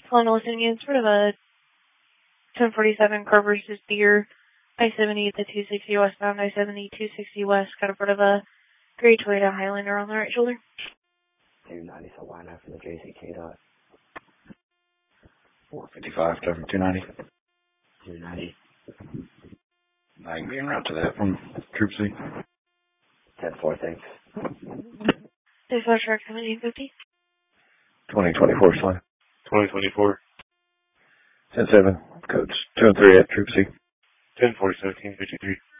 Hello, listening in. Sort of a 1047 car versus Deer. I-70 at the 260 westbound, I-70, 260 west. Got a part of a gray Toyota Highlander on the right shoulder. 290, so line after the JCK dot. 455, 290. 290. I can be en route to that from Troop C. 10-4, thanks. Dispatch track 1750. 2024 slide. 2024. 10-7, codes 2 and 3 at Troop C. 10-4, 1753.